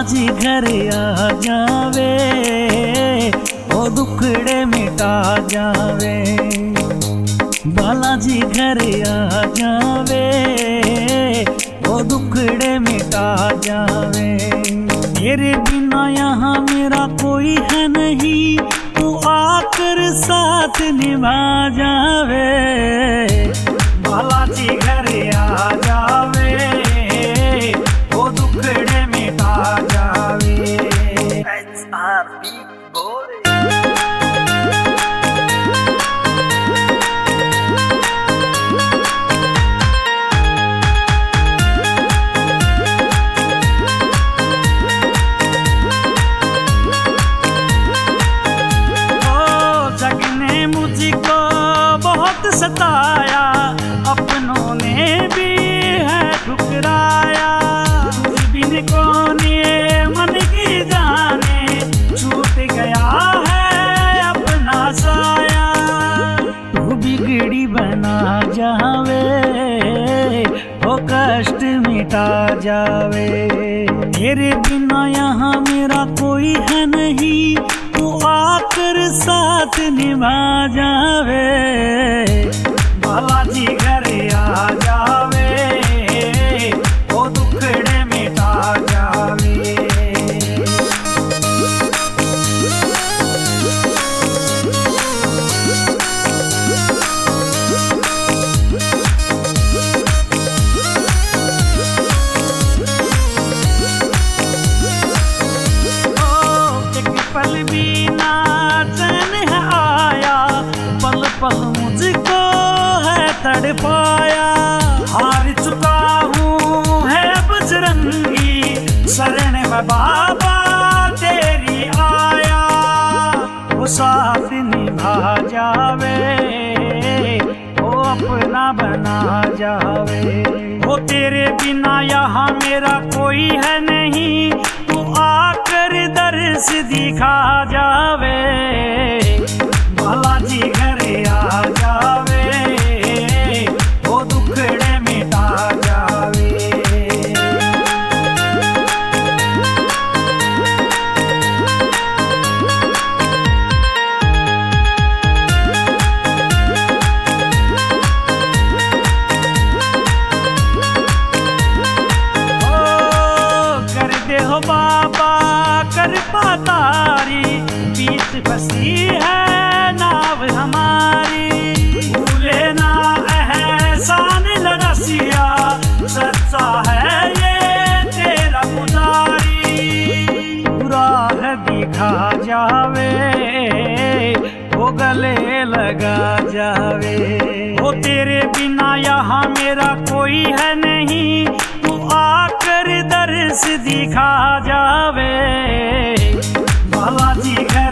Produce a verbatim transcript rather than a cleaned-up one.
बालाजी घर आ जावे, ओ दुखड़े मिटा जावे। बालाजी घर आ जावे, ओ दुखड़े मिटा जावे। तेरे बिना यहाँ मेरा कोई है नहीं, तू आकर साथ निभा जावे। बालाजी घर आ जावे, ओ दुखड़े मिटा जावे। एच आर बी बोले। सताया अपनों ने भी है ठुकराया, बिन कौन ये मन की जाने, छूट गया है अपना साया। तू बिगड़ी बना जावे, वो कष्ट मिटा जावे। तेरे बिना यहाँ मेरा कोई है नहीं, तू आकर साथ निभा जावे। बालाजी घर आ जावे, ओ दुखड़े मिटा जावे। ओ एक पल भी ना चैन है आया, पल पल मुझको तड़पाया। हार चुका हूँ है बजरंगी, शरण में बाबा तेरी आया। वो साथ निभा जावे, वो अपना बना जावे। वो तेरे बिना यहाँ मेरा कोई है नहीं, तू आकर दर्श दिखा जावे। बालाजी घर आ जावे, बाबा कर पातारी, बीच फंसी है नाव हमारी। भूले ना एहसान लड़सिया, सच्चा है ये तेरा पुजारी। बुरा है दिखा जावे, वो गले लगा जावे। वो तेरे बिना यहाँ मेरा कोई है नहीं, तू आकर दर्श दिखा जावे। बालाजी घर